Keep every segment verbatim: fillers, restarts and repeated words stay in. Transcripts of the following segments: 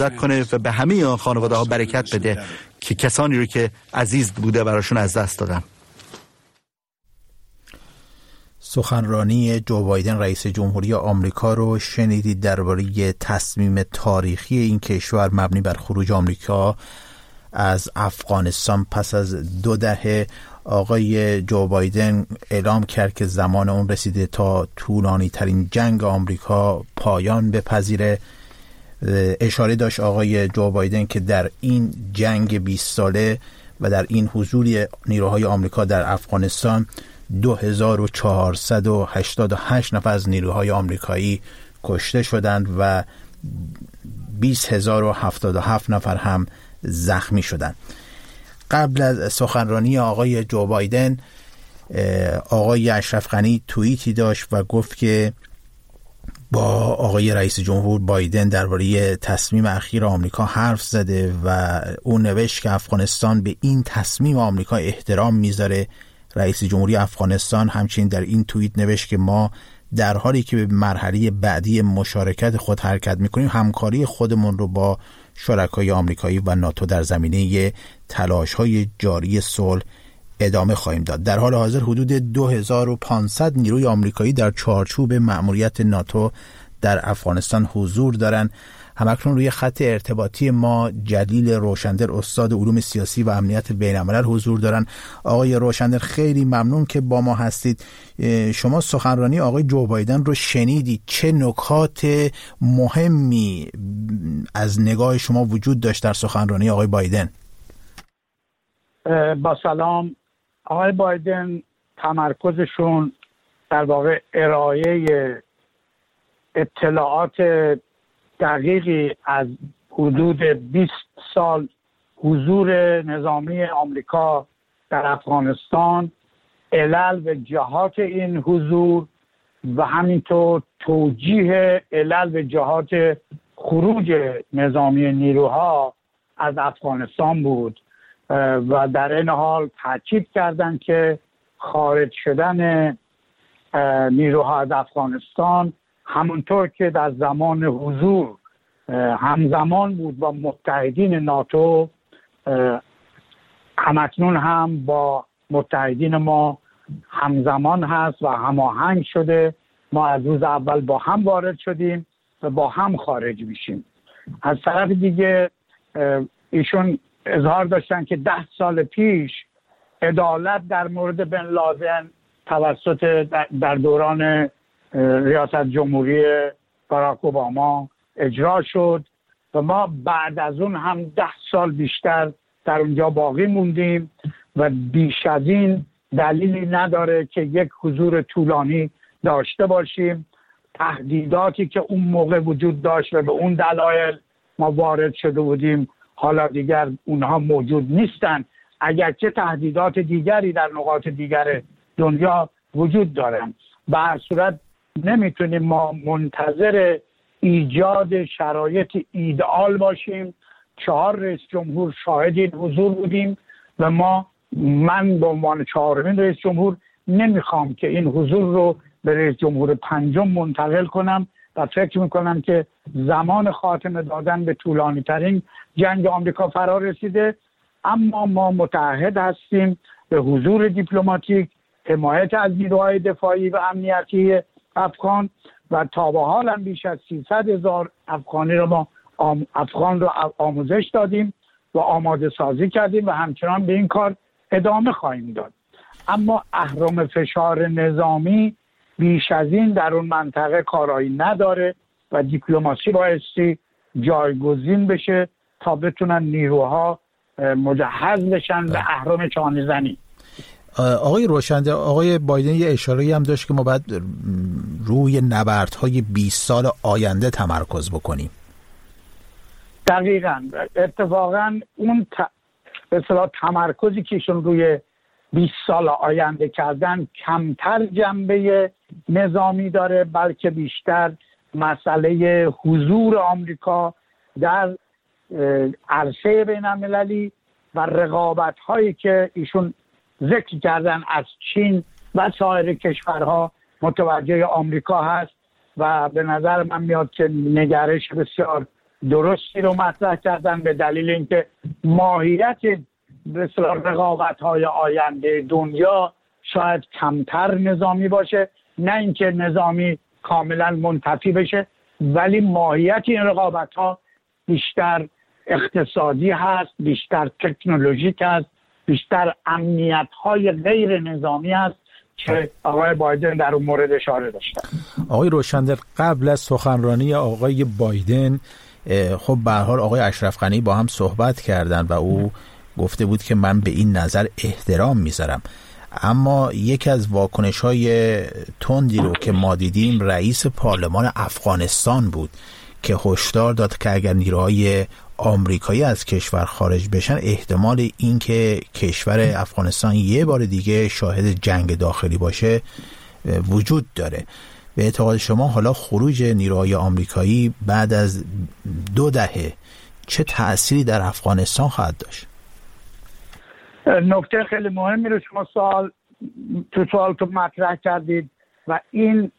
کنه و به همه خانواده ها برکت بده که کسانی رو که عزیز بوده براشون از دست دادن. سخنرانی جو بایدن رئیس جمهوری آمریکا رو شنیدید درباره تصمیم تاریخی این کشور مبنی بر خروج آمریکا از افغانستان پس از دو دهه. آقای جو بایدن اعلام کرد که زمان اون رسیده تا طولانی ترین جنگ آمریکا پایان بپذیره. اشاره داشت آقای جو بایدن که در این جنگ بیست ساله و در این حضور نیروهای آمریکا در افغانستان دو هزار و چهارصد و هشتاد و هشت نفر از نیروهای آمریکایی کشته شدند و بیست هزار و هفتاد و هفت نفر هم زخمی شدند. قبل از سخنرانی آقای جو بایدن آقای اشرف غنی توییتی داشت و گفت که با آقای رئیس جمهور بایدن درباره تصمیم اخیر آمریکا حرف زده و اون نوشت که افغانستان به این تصمیم آمریکا احترام میذاره. رئیس جمهوری افغانستان همچنین در این توییت نوشت که ما در حالی که به مرحله بعدی مشارکت خود حرکت میکنیم همکاری خودمون رو با شرکای آمریکایی و ناتو در زمینه تلاش‌های جاری صلح ادامه خواهیم داد. در حال حاضر حدود دو هزار و پانصد نیروی آمریکایی در چارچوب مأموریت ناتو در افغانستان حضور دارند. همکنون روی خط ارتباطی ما جلیل روشندر استاد علوم سیاسی و امنیت بین‌الملل حضور دارن. آقای روشندر خیلی ممنون که با ما هستید. شما سخنرانی آقای جو بایدن رو شنیدید، چه نکات مهمی از نگاه شما وجود داشت در سخنرانی آقای بایدن؟ با سلام. آقای بایدن تمرکزشون در واقع ارائه اطلاعات دقیقی از حدود بیست سال حضور نظامی آمریکا در افغانستان، علل و جهات این حضور و همینطور توجیه علل و جهات خروج نظامی نیروها از افغانستان بود و در این حال تاکید کردند که خارج شدن نیروها از افغانستان همونطور که در زمان حضور همزمان بود با متحدین ناتو، همکنون هم با متحدین ما همزمان هست و هماهنگ شده. ما از روز اول با هم وارد شدیم و با هم خارج میشیم. از طرف دیگه ایشون اظهار داشتن که ده سال پیش عدالت در مورد بن لادن توسط در دوران ریاست جمهوری باراک اوباما اجرا شد و ما بعد از اون هم ده سال بیشتر در اونجا باقی موندیم و بیش از این دلیلی نداره که یک حضور طولانی داشته باشیم. تهدیداتی که اون موقع وجود داشت و به اون دلایل ما وارد شده بودیم حالا دیگر اونها موجود نیستن، اگرچه تهدیدات دیگری در نقاط دیگر دنیا وجود دارن. به هر صورت نمیتونیم ما منتظر ایجاد شرایط ایدئال باشیم. چهار رئیس جمهور شاهد این حضور بودیم و ما من به عنوان چهارمین رئیس جمهور نمیخوام که این حضور رو به رئیس جمهور پنجم منتقل کنم و فکر میکنم که زمان خاتمه دادن به طولانی ترین جنگ آمریکا فرا رسیده. اما ما متعهد هستیم به حضور دیپلماتیک، حمایت از نیروهای دفاعی و امنیتی افغان و تا به حال هم بیش از سیصد هزار افغانی رو ما افغان رو آموزش دادیم و آماده سازی کردیم و همچنان به این کار ادامه خواهیم داد. اما اهرم فشار نظامی بیش از این در اون منطقه کارایی نداره و دیپلماسی بایستی جایگزین بشه تا بتونن نیروها مجهز بشن به اهرم چانه زنی. آقای روشنده، آقای بایدن یه اشاره‌ای هم داشت که ما باید روی نبردهای بیست سال آینده تمرکز بکنیم. دقیقاً. اتفاقاً اون ت... به اصطلاح تمرکزی که ایشون روی بیست سال آینده کردن کمتر جنبه نظامی داره، بلکه بیشتر مسئله حضور آمریکا در عرصه بین‌المللی و رقابت هایی که ایشون ذکر کردن از چین و سایر کشورها متوجه آمریکا هست و به نظر من میاد که نگرش بسیار درستی رو مطرح کردن به دلیل اینکه ماهیت رقابت‌های آینده دنیا شاید کمتر نظامی باشه، نه اینکه نظامی کاملا منتفی بشه، ولی ماهیت این رقابت‌ها بیشتر اقتصادی هست، بیشتر تکنولوژیک هست، بیشتر امنیت‌های غیر نظامی هست که آقای بایدن در اون مورد اشاره داشتن. آقای روشندل، قبل از سخنرانی آقای بایدن خب به هر حال آقای اشرف غنی با هم صحبت کردن و او گفته بود که من به این نظر احترام میذارم، اما یکی از واکنش‌های تندی رو که ما دیدیم رئیس پارلمان افغانستان بود که هشدار داد که اگر نیروهای آمریکایی از کشور خارج بشن احتمال این که کشور افغانستان یه بار دیگه شاهد جنگ داخلی باشه وجود داره. به اعتقاد شما حالا خروج نیروهای آمریکایی بعد از دو دهه چه تأثیری در افغانستان خواهد داشت؟ نکته خیلی مهمی رو شما سوال تو سوال تو مطرح کردید و این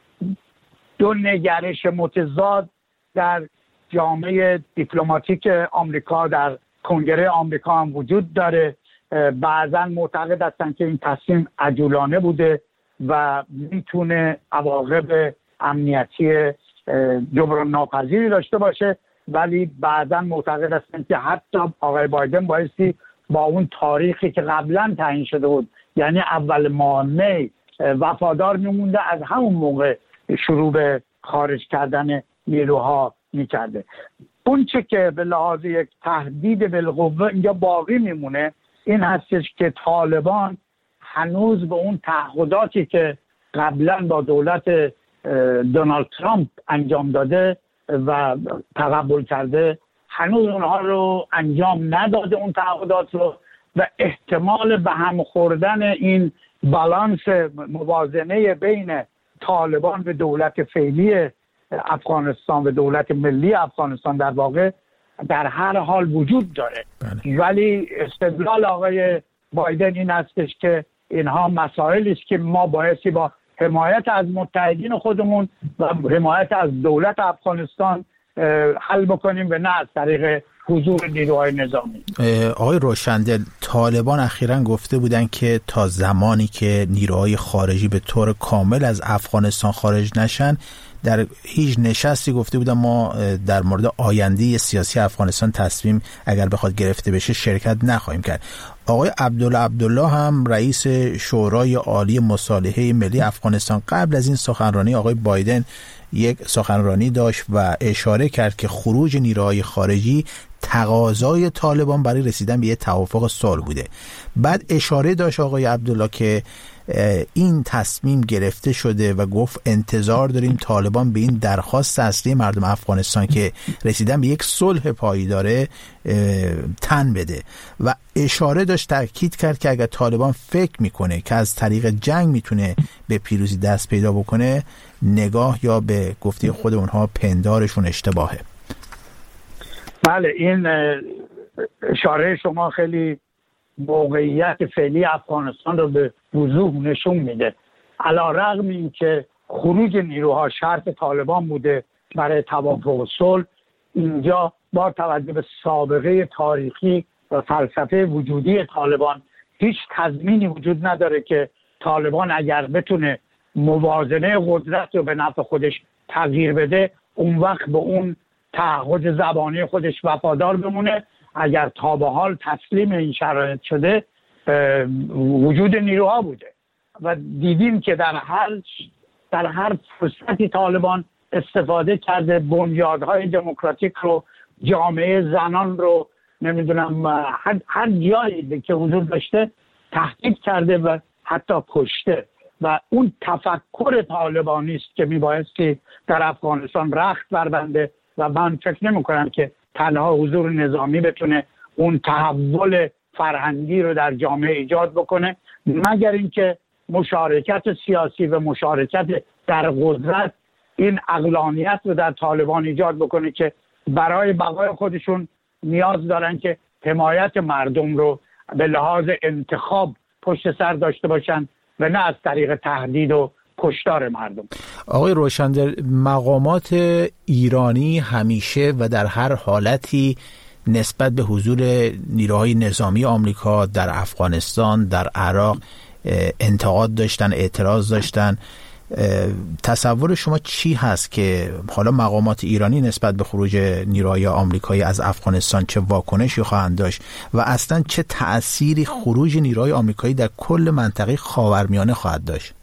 دو نگرش متضاد در جامعه دیپلماتیک آمریکا، در کنگره آمریکا هم وجود داره. بعضا معتقد هستن که این تصمیم عجولانه بوده و میتونه عواقب امنیتی جبران ناپذیری داشته باشه، ولی بعضا معتقد هستن که حتی آقای بایدن بایستی با اون تاریخی که قبلا تعیین شده بود، یعنی اول ماه می، وفادار میمونده، از همون موقع شروع به خارج کردن نیروها میکرده. اون چه که به لحاظ یک تهدید بالقوه اینجا باقی میمونه این هستش که طالبان هنوز به اون تعهداتی که قبلا با دولت دونالد ترامپ انجام داده و تقبل کرده هنوز اونها رو انجام نداده، اون تعهدات رو، و احتمال به هم خوردن این بالانس موازنه بین طالبان و دولت فعلی افغانستان و دولت ملی افغانستان در واقع در هر حال وجود داره. بله. ولی استدلال آقای بایدن این هستش که اینها مسائلی است که ما بایستی با حمایت از متحدین خودمون و حمایت از دولت افغانستان حل بکنیم و نه از طریق حضور نیروهای نظامی. آقای روشندل، طالبان اخیراً گفته بودن که تا زمانی که نیروهای خارجی به طور کامل از افغانستان خارج نشن در هیچ نشستی گفته بودن ما در مورد آینده سیاسی افغانستان تصمیم اگر بخواد گرفته بشه شرکت نخواهیم کرد. آقای عبدالله عبدالله هم رئیس شورای عالی مصالحه ملی افغانستان قبل از این سخنرانی آقای بایدن یک سخنرانی داشت و اشاره کرد که خروج نیروهای خارجی تقاضای طالبان برای رسیدن به یک توافق صلح بوده. بعد اشاره داشت آقای عبدالله که این تصمیم گرفته شده و گفت انتظار داریم طالبان به این درخواست اصلی مردم افغانستان که رسیدن به یک صلح پایدار تن بده و اشاره داشت تاکید کرد که اگر طالبان فکر میکنه که از طریق جنگ میتونه به پیروزی دست پیدا بکنه نگاه یا به گفته خود اونها پندارشون اشتباهه. بله، این اشاره شما خیلی موقعیت فعلی افغانستان رو به وضوح نشون میده. علی‌رغم این که خروج نیروها شرط طالبان بوده برای توافق صلح، اینجا با توجه به سابقه تاریخی و فلسفه وجودی طالبان هیچ تضمینی وجود نداره که طالبان اگر بتونه موازنه قدرت رو به نفع خودش تغییر بده اون وقت به اون تعهد زبانی خودش وفادار بمونه. اگر تا به حال تسلیم این شرایط شده وجود نیروها بوده و دیدیم که در هر در هر فرصتی طالبان استفاده کرده، بنیادهای دموکراتیک رو، جامعه زنان رو، نمیدونم هر, هر جایی که حضور داشته تهدید کرده و حتی کشته و اون تفکر طالبانی است که میبایستی در افغانستان رخت بربنده و من فکر نمی کنم که تنها حضور نظامی بتونه اون تحول فرهنگی رو در جامعه ایجاد بکنه، مگر اینکه مشارکت سیاسی و مشارکت در قدرت این عقلانیت رو در طالبان ایجاد بکنه که برای بقای خودشون نیاز دارن که حمایت مردم رو به لحاظ انتخاب پشت سر داشته باشن و نه از طریق تهدید و کشتار مردم. آقای روشندر، مقامات ایرانی همیشه و در هر حالتی نسبت به حضور نیروهای نظامی آمریکا در افغانستان، در عراق انتقاد داشتن، اعتراض داشتن. تصور شما چی هست که حالا مقامات ایرانی نسبت به خروج نیروهای آمریکایی از افغانستان چه واکنشی خواهند داشت و اصلا چه تأثیری خروج نیروهای آمریکایی در کل منطقه خاورمیانه خواهد داشت؟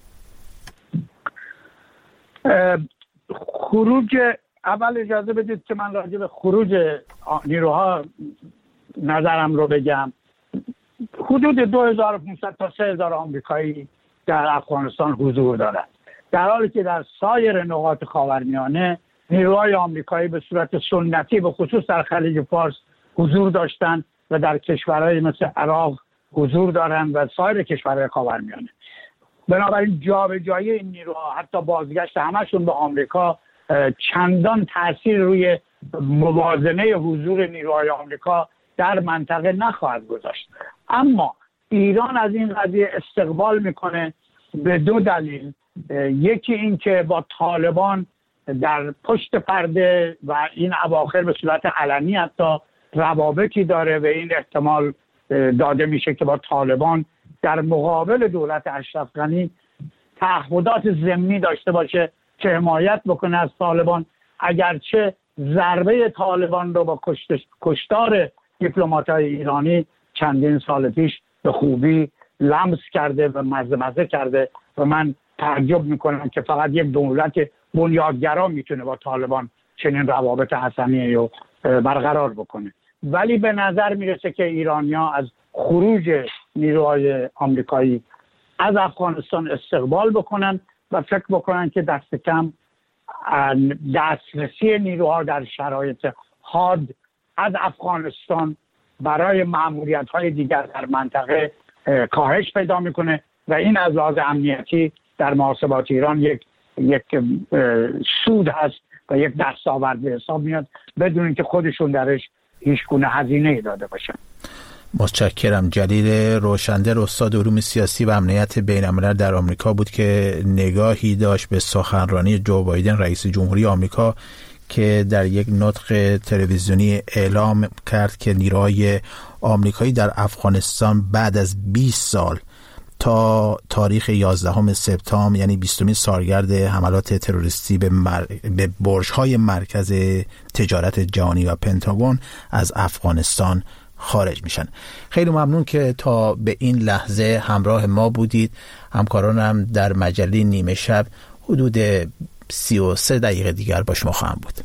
خروج، اول اجازه بدید که من راجع به خروج نیروها نظرم رو بگم. حدود دو هزار و پانصد تا سه هزار آمریکایی در افغانستان حضور دارند، در حالی که در سایر نقاط خاورمیانه نیروهای آمریکایی به صورت سنتی به خصوص در خلیج فارس حضور داشتند و در کشورهای مثل عراق حضور دارند و سایر کشورهای خاورمیانه. بنابراین جابجایی این نیروها، حتی بازگشت همشون به آمریکا، چندان تأثیر روی موازنه حضور نیروهای آمریکا در منطقه نخواهد گذاشت. اما ایران از این قضیه استقبال میکنه به دو دلیل. یکی این که با طالبان در پشت پرده و این اواخر به صورت علنی حتی روابطی داره و این احتمال داده میشه که با طالبان در مقابل دولت اشرف غنی تعهدات ضمنی داشته باشه که حمایت بکنه از طالبان، اگرچه ضربه طالبان رو با کشتار دیپلمات‌های ایرانی چندین سال پیش به خوبی لمس کرده و مزه مزه کرده و من تعجب میکنم که فقط یک دولت بنیادگرا میتونه با طالبان چنین روابط حسنی رو برقرار بکنه. ولی به نظر میرسه که ایرانی‌ها از خروج نیروهای آمریکایی از افغانستان استقبال بکنن و فکر بکنن که دست کم دسترسی نیروها در شرایط حاد از افغانستان برای مأموریت‌های دیگر در منطقه کاهش پیدا میکنه و این از لحاظ امنیتی در محاسبات ایران یک یک سود هست و یک دستاورد به حساب میاد بدون اینکه خودشون درش هیچ گونه هزینه‌ای داده باشن. متشکرم. جلیل روشندر، استاد علوم سیاسی و امنیت بین‌الملل در آمریکا بود که نگاهی داشت به سخنرانی جو بایدن رئیس جمهوری آمریکا که در یک نطق تلویزیونی اعلام کرد که نیروهای آمریکایی در افغانستان بعد از بیست سال تا تاریخ یازدهم سپتامبر، یعنی بیستمین سالگرد حملات تروریستی به, مر... به برج‌های مرکز تجارت جهانی و پنتاگون از افغانستان خارج میشن. خیلی ممنون که تا به این لحظه همراه ما بودید. همکارانم در مجله نیمه شب حدود سی و سه دقیقه دیگر با شما خواهم بود.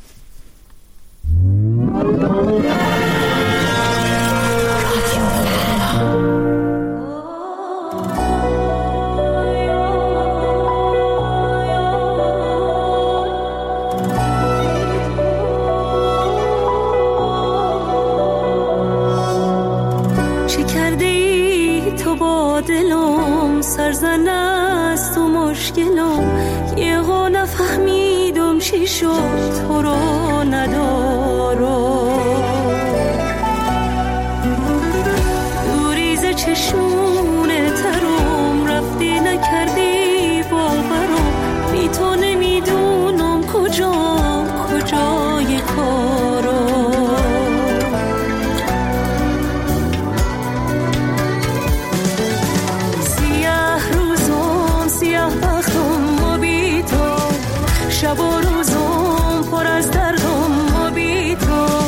سرزن است و مشکلم یه ها نفهمیدم چی شد تو رو ندارم دوریز چشونه ترم رفتی نکردی باورم بی تو نمیدونم کجا کجای کارم شب و روزم پر از دردم و بی تو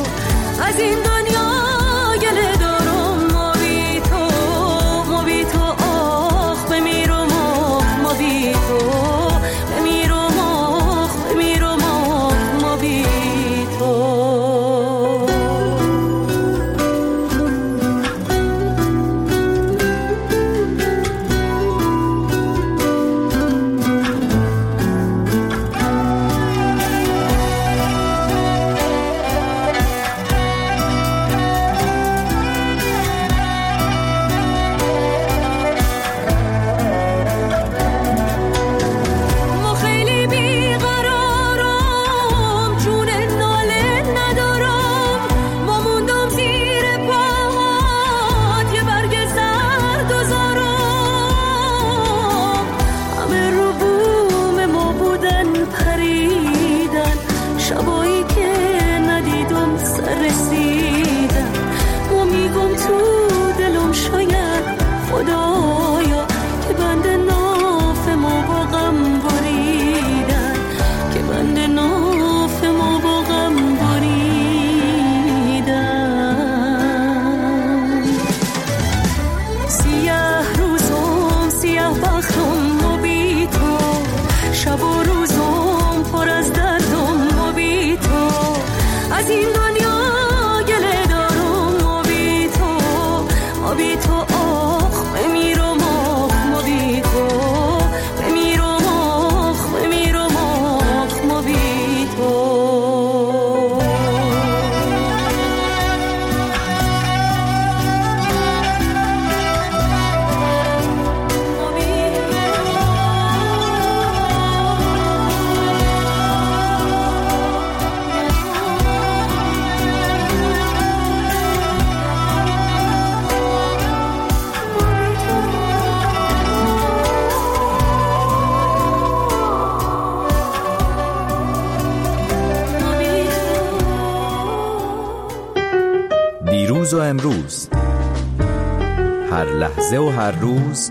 دیروز و امروز، هر لحظه و هر روز،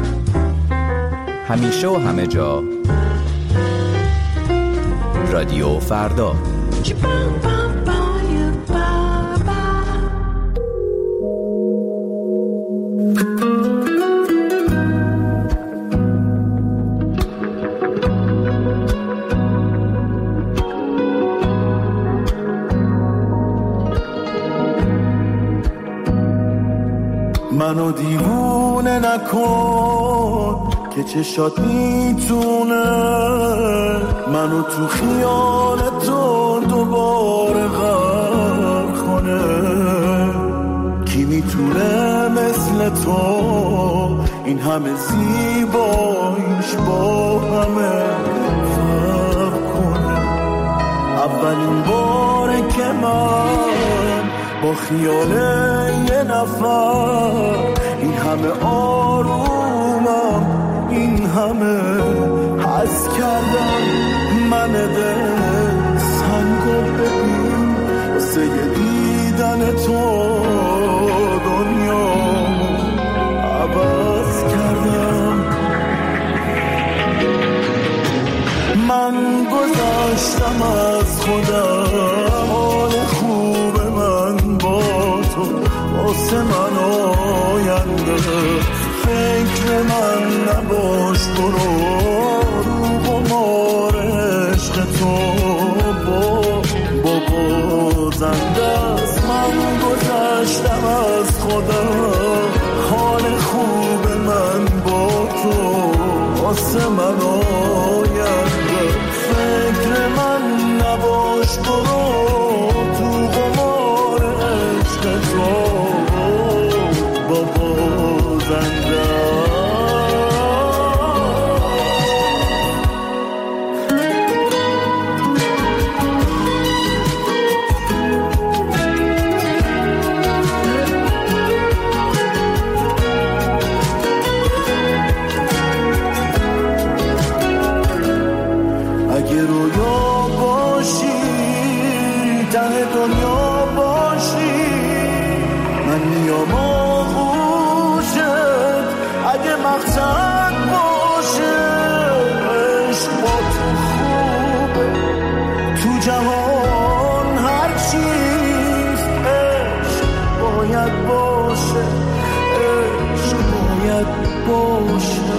همیشه و همه جا، رادیو فردا. منو دیوونه نکن که چشات میتونه منو تو خیال تو دوباره غرق کنه. کی میتونه مثل تو این همه زیباییش با همه فرق کنه. اولین باره که من با خیال یه نفر این همه آرومم، این همه حس کردم. من دل سنگو ببین واسه دیدن تو دنیا عوض کردم. من گذاشتم از خودم حال خوب من با تو، واسه من آینده فکر من نباش. برو رو قمار عشق تو با بابا زنده است. من گذاشتم از خودم حال خوب من با تو، واسه من آینده فکر من نباش. برو تو قمار عشق تو بابا زنده. اگه رویا باشی ته دنیا باشی، من میام آغوشت. اگه مقصد باشه عشق با تو خوبه، تو جهان هر چیز عشق باید باشه، عشق باید باشه.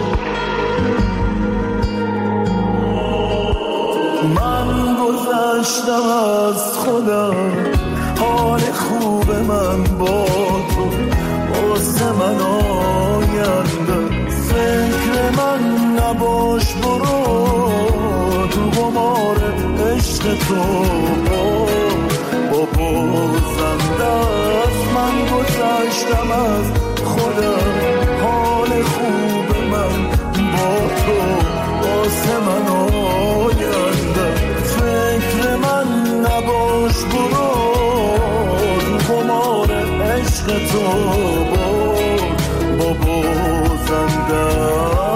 من گذشتم از خودم حال خوب من با تو، واسه من آینده فکر من نباش. برو تو قمار عشق تو بابا زنده است. من گذشتم از خودم حال خوب من با تو، واسه من آینده فکر من نباش. برو تو قمار عشق تو بابا زنده.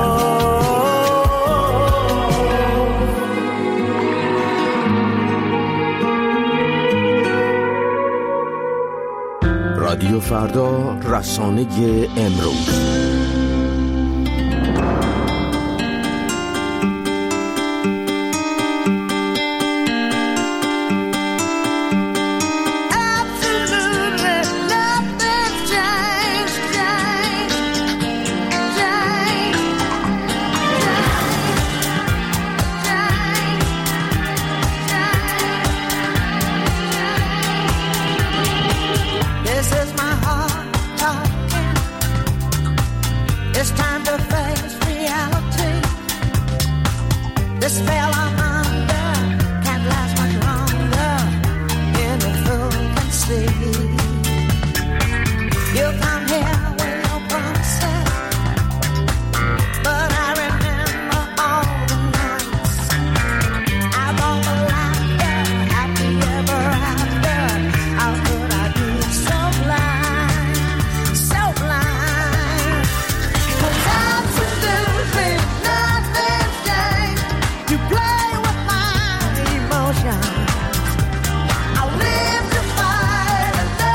رادیو فردا، رسانه امروز. I'll live to fight.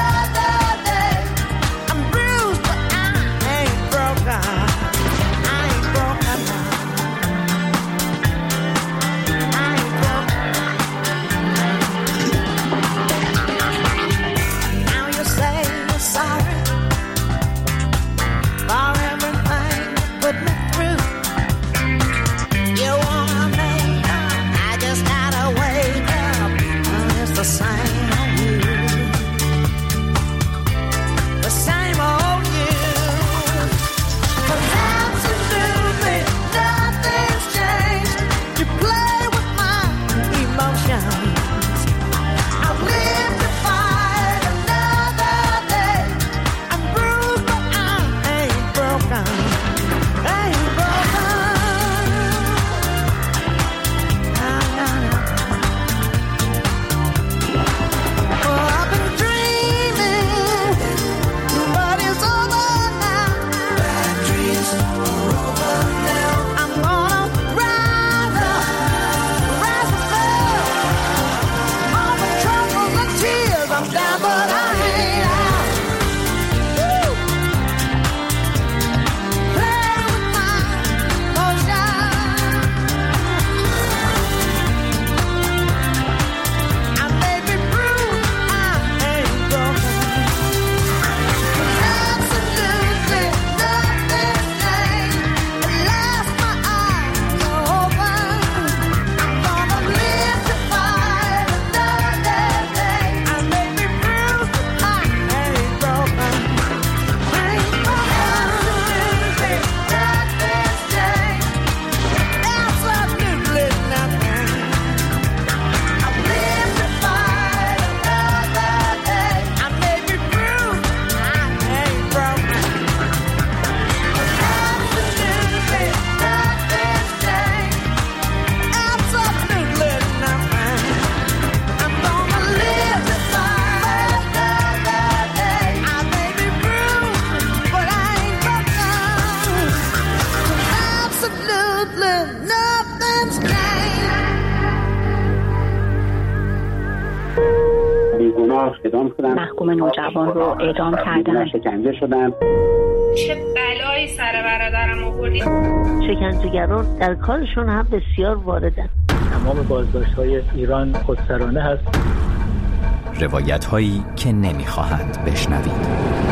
اعدام شدن، محکوم نوجوان رو اعدام کردن، شکنجه شدن. چه بلایی سر برادرم آوردی؟ شکنجهگران در کارشون هم بسیار واردن. تمام بازداشت‌های ایران خودسرانه هست. روایت هایی که نمیخواهند بشنوید. من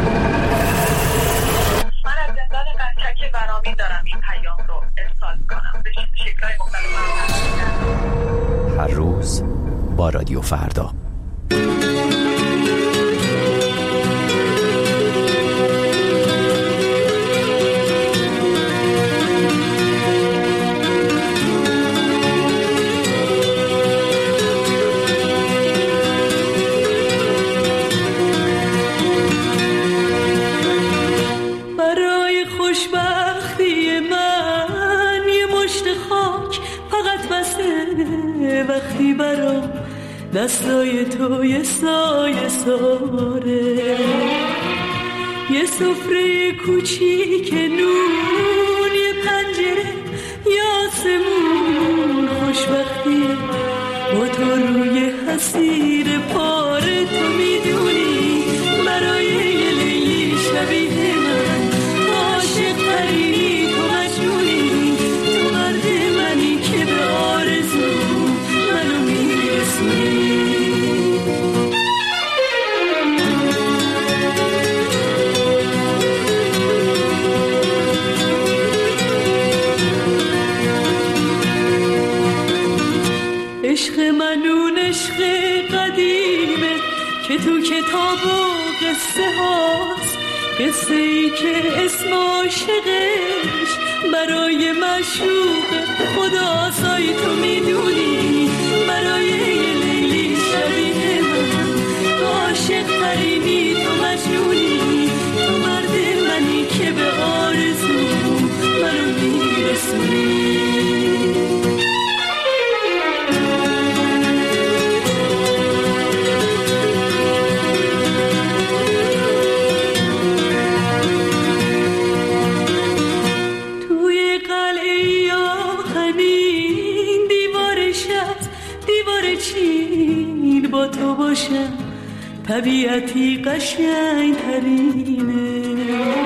از زندان قزلک برامین دارم این پیام رو ارسال کنم به شکل‌های مختلف. هر روز با رادیو فردا. وقتی برام دستای تو یه سایه ساره، یه سفره کوچیک نون، یه پنجره یا آسمون، خوشبختی با تو روی حسیر پاره. تو میدونی برای یه لیلی شبیه من عاشق ترینی، تو مجنونی، تو مرد منی که به آرزو منو میرسونی. عشق منون عشق قدیمه که تو کتاب و قصه هاست، قصه ای که اسم عاشقش برای معشوق خدا سای. تو میدونی برای یه لیلی شبیه من عاشق ترینی، تو مجنونی، تو مرد منی که به آرزو منو میرسونی. با تو باشم طبیعتی قشنگ ترینه،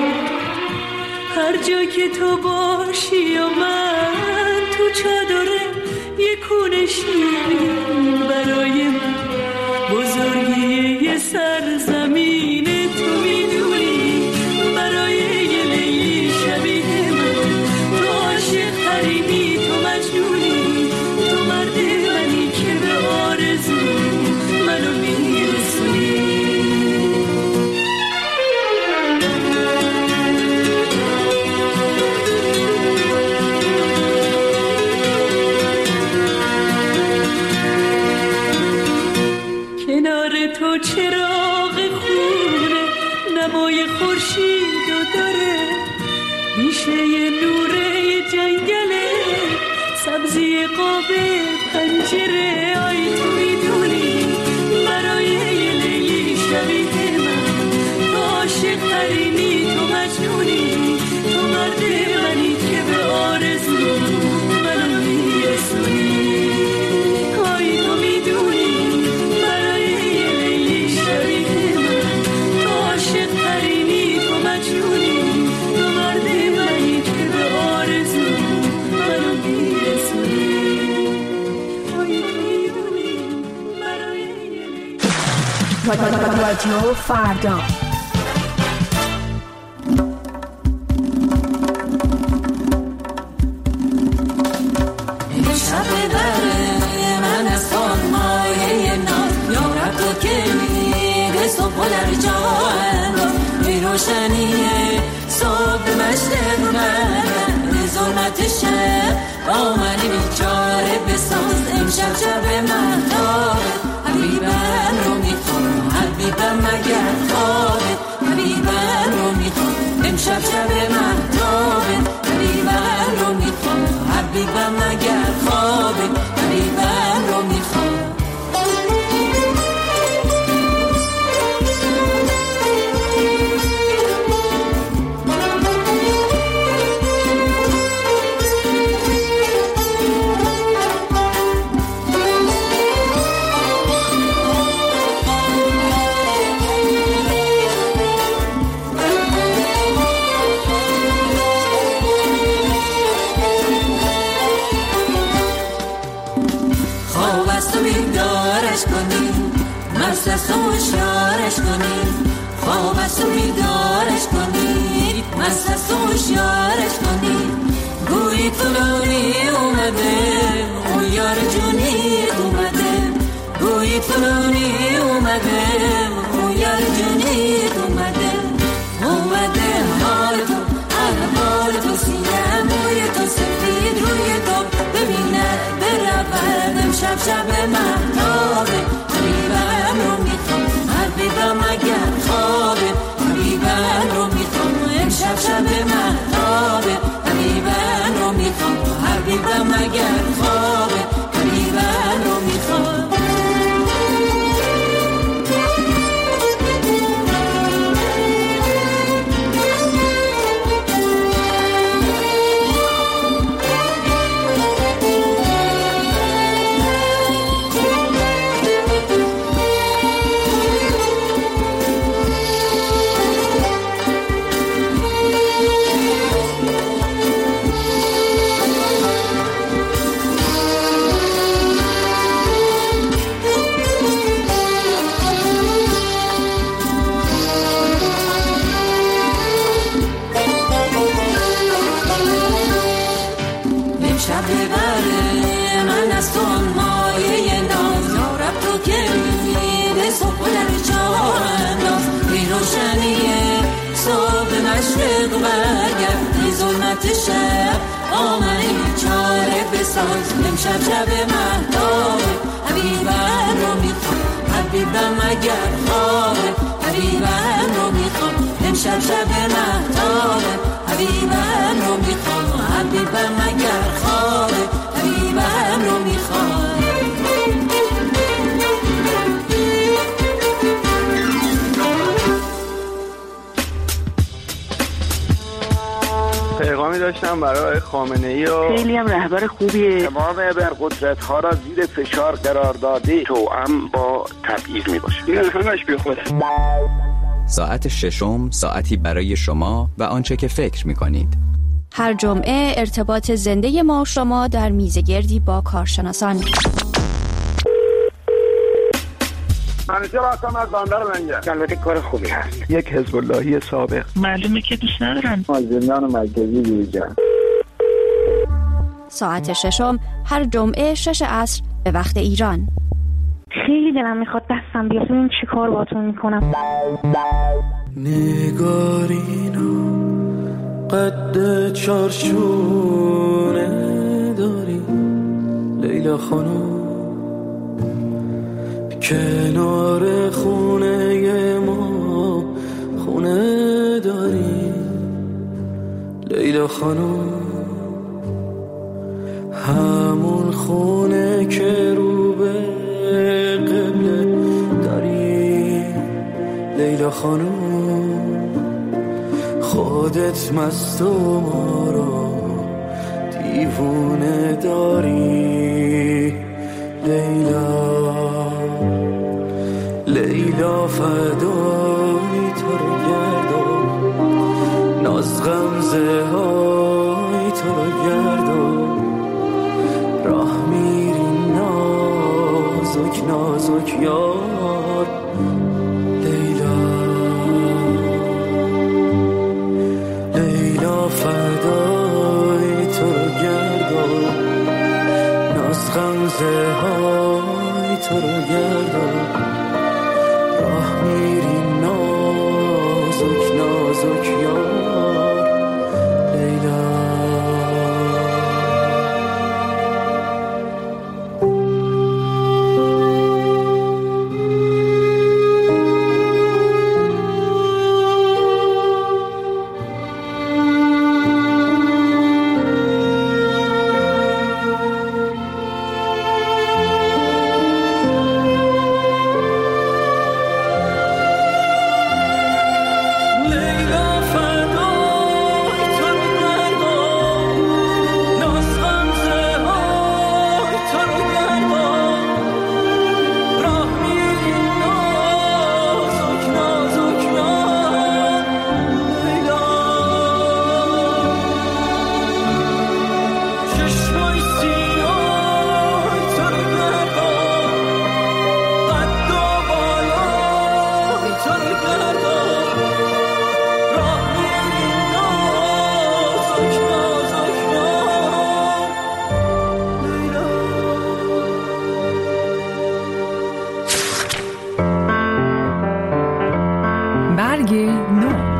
هر جا که تو باشی و من تو چادره یه کونه شیرین برای من بزرگی یه سرزمینه. تو میدونی برای یه لیلی شبیه من تو عاشق ترینی، تو مجنونی، تو مرد منی که به آرزو منو میرسونی. کنار تو چراغ خونه نمای خورشید و داره، بیشه نوره جنگله، سبزی قاب پنجره. آی تو میدونی برای یه لیلی شبیه من تو عاشق ترینی، تو مجنونی، تو مرد منی که به آرزو منو میرسونی. آی تو میدونی برای یه لیلی شبیه من تو عاشق ترینی، تو مجنونی، تو مرد منی که به آرزو منو میرسونی. رادیو فردا. شب بره من از خانمایه نام یارب تو که میره صبح و در جان بی روشنیه صبح مشرق من ظلمت شب با من بیچاره بساز امشب شب من داره. حبیبم رو میخوام، حبیبم مگر خوابه، حبیبم رو میخوام امشب شب من داره. حبیبم رو میخوام، حبیبم مگر خوابه، حبیبم رو میخوام. مست بیدارش کنید، مست است و هوشیارش کنید. گویی فلانی اومده، اون یار جونیت اومده. گویی فلانی اومده، اون یار جونیت اومده. اومده حال تو، احوال تو، سینه موی تو سفید روی تو ببینه برود. امشب شب مهتابه، حبیبم رو میخوام، حبیبم اگر خوابه، حبیبم رو میخوام. امشب شب مهتابه، حبیبم رو میخوام، حبیبم اگر خوابه، حبیبم رو میخوام. شب آمنی چاره بساز. امشب شب مهتابه، حبیبم رو میخوام، حبیبم اگر خوابه، حبیبم رو میخوام. امشب شب مهتابه، حبیبم رو میخوام، حبیبم اگر خوابه، حبیبم رو میخوام. پیغامی داشتم برای خامنه‌ای و خیلی هم رهبر خوبیه. تمام ابرقدرت ها را زیر فشار قرار داده، توأم با تبعیض می باشه. این همش بی خوده. ساعت ششم، ساعتی برای شما و آنچه که فکر می کنید. هر جمعه ارتباط زنده ما شما در میزگردی با کارشناسان. منیجر هستم از بندر منجر. البته کار خوبی هست. یک حزب اللهی سابق. معلومه که دوست ندارن. مازندران مرکزی بیرجان. ساعت ششم هر جمعه شش عصر به وقت ایران. خیلی دلم میخواد دستم بیاد ببینم چی کار باهاتون میکنم. نگارینا قد چارچونه داری لیلا خانم، کنار خونه ما خونه داری لیلا خانم، همون خونه که رو به قبله داری لیلا خانم. خودت مست و ما رو دیوونه داری لیلا. لیلا فدای تو رو گردم، ناز غمزه های تو رو گردم، راه میری نازک نازک یار لیلا. لیلا فدای تو رو گردم، ناز غمزه های تو رو گردم، راه میری نازک نازک یار لیلا. برگ نو.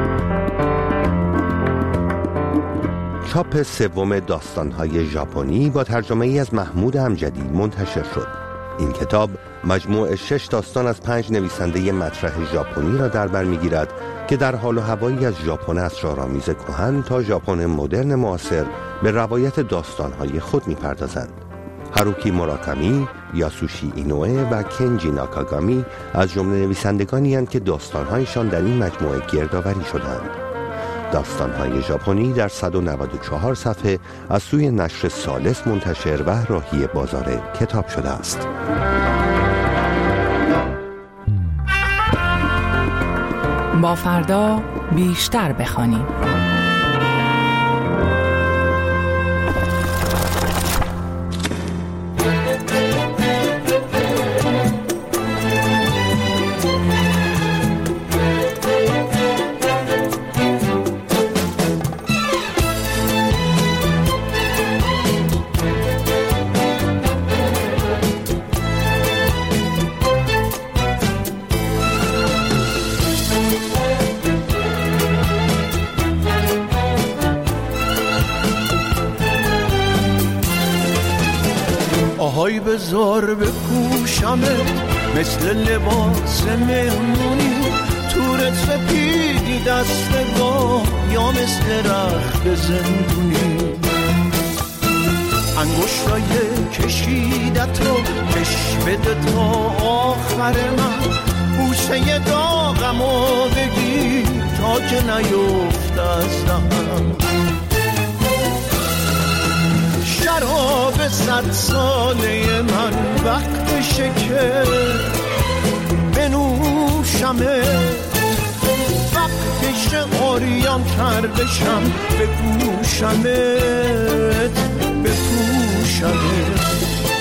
چاپ سوم داستان‌های ژاپنی با ترجمه ای از محمود امجدی منتشر شد. این کتاب مجموع شش داستان از پنج نویسنده مطرح ژاپنی را در بر می‌گیرد که در حال و هوایی از ژاپن اسرارآمیز کهن تا ژاپن مدرن معاصر به روایت داستان‌های خود می‌پردازند. هاروکی موراکامی، یاسوشی اینوئه و کنجی ناکاگامی از جمله نویسندگانی هستند که داستان‌هایشان در این مجموعه گردآوری شدند. داستان‌های ژاپنی در صد و نود و چهار صفحه از سوی نشر ثالث منتشر و راهی بازار کتاب شده است. با فردا بیشتر بخوانیم. آهای بذار بپوشمت مثل لباس مهمونی، تورت سپیدی دستگاه یا مثل رخت زندونی، انگشتای کشیدت رو کش بده تا آخر من، بوسه داغمو بگیر تا که نیفت از دهنم، شراب صد ساله من وقتشه که بنوشمه، وقتشه آریان تر بشم بپوشمت بپوشمت.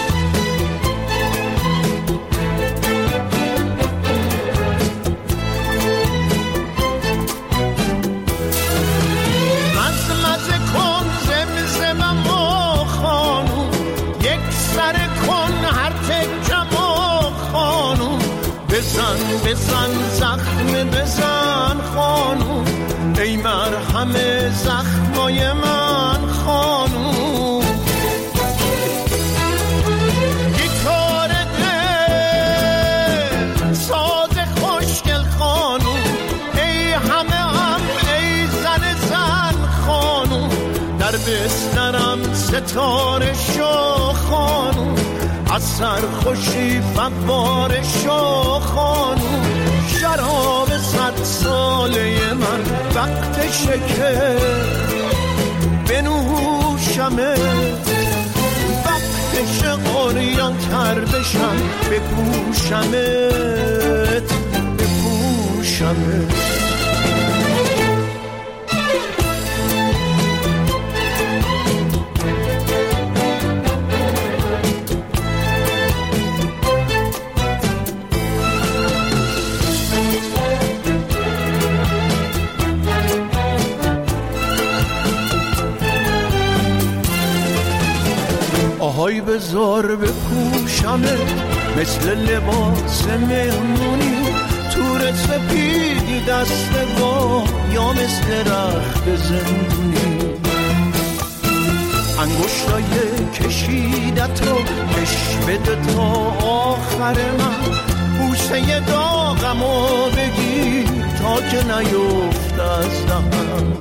بزن بزن زخم بزن خانوم، ای مرهم زخمای من خانوم، گیتار دل ساز خوشگل خانوم، ای همه هم ای زن زن خانوم، در بسترم ستاره شو خانوم، از سرخوشی فوار شو خانوم، شراب صد ساله من وقتشه که بنوشمه، وقتشه آریان تر بشم بپوشمت بپوشمت. آهای بذار بپوشمت مثل لباس مهمونی، تورت سپیدی دستگاه یا مثل رخت زندونی، انگشتای کشیدت رو کش بده تا آخر من، بوسه داغمو بگیر تا که نیفت از دهنم،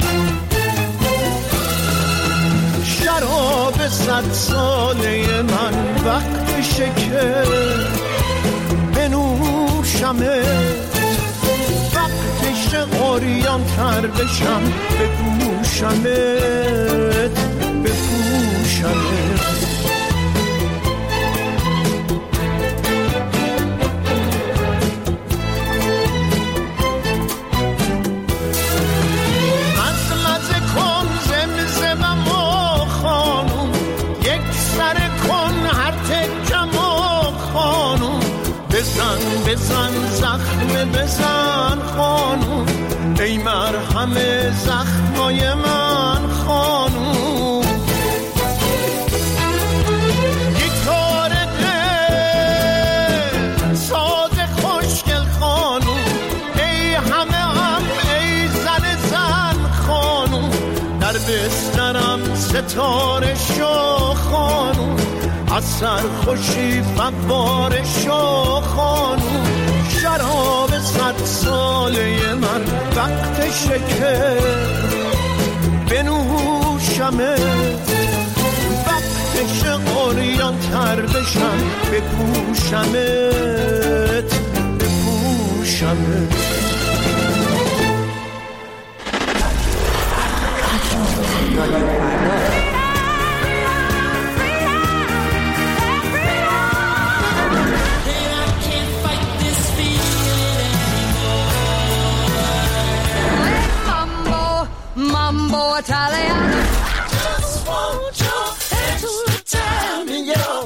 شراب صد ساله من وقتشه که بنوشمت، وقتشه آریان تر بشم بپوشمت بپوشمت. بزن بزن زخم بزن خانوم، ای مرهم زخمای من خانوم، گیتار دل ساز خوشگل خانوم، ای همه بسترم ستاره شو خانوم، از سرخوشی فوار شو خانوم. شراب صد ساله من وقتشه که بنوشمه، وقتشه قریان تر بشم بپوشمت بپوشمت. Mambo Italiano. Just want your head to tell me your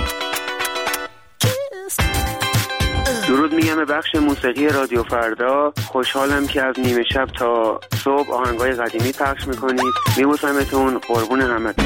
kiss. درود میگم به بخش موسیقی رادیو فردا. خوشحالم که از نیمه شب تا صبح آهنگای قدیمی پخش میکنید. میبوسمتون، قربون همتون.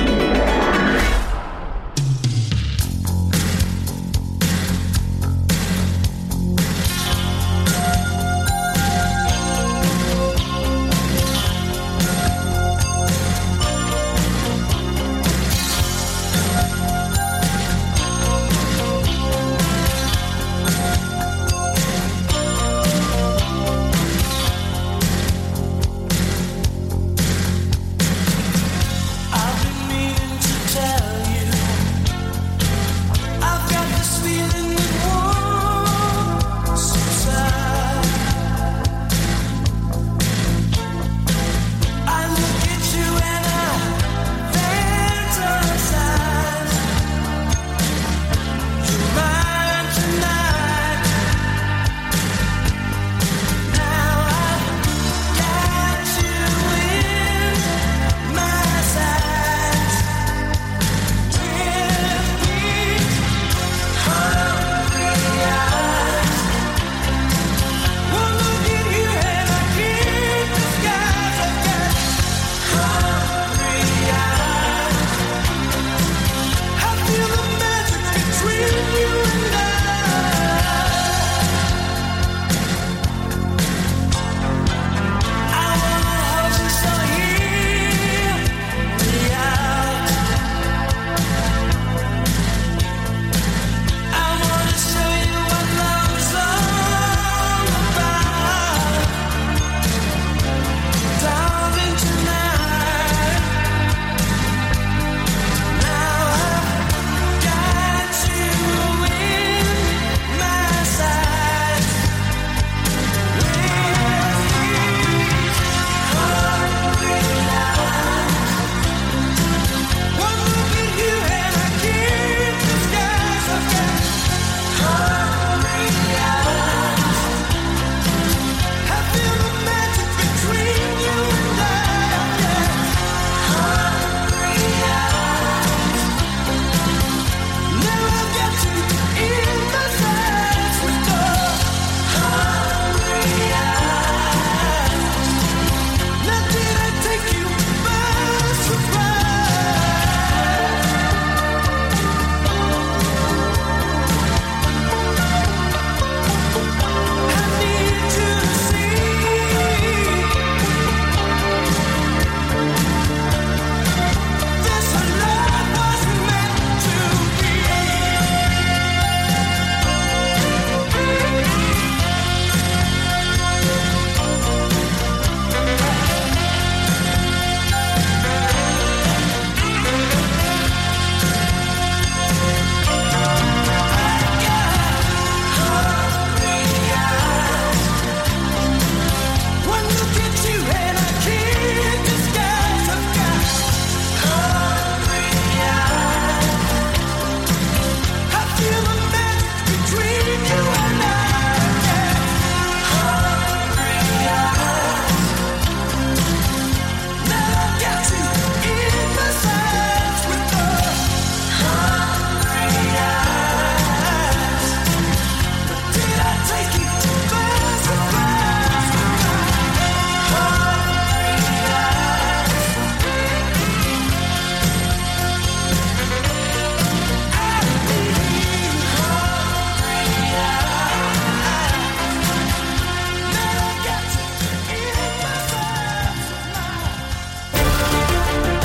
I've been meaning to tell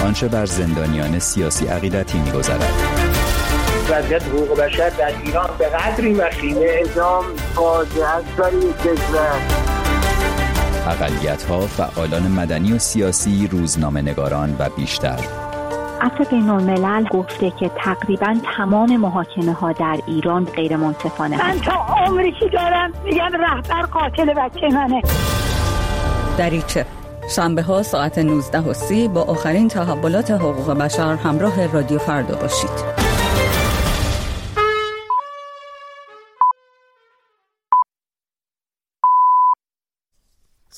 آنچه بر زندانیان سیاسی عقیدتی می‌گذرد. وضعیت حقوق بشر در ایران به قدری وخیمه، اعدام فاجعه است برای کشور. اقلیت‌ها، فعالان مدنی و سیاسی، روزنامه‌نگاران و بیشتر. عفو بین‌الملل گفته که تقریباً تمام محاکمه ها در ایران غیر منصفانه. من تا عمری که دارم میگم رهبر قاتل بچه منه. دریچه شنبه ها ساعت نوزده و سی با آخرین تحولات حقوق بشر همراه رادیو فردا باشید.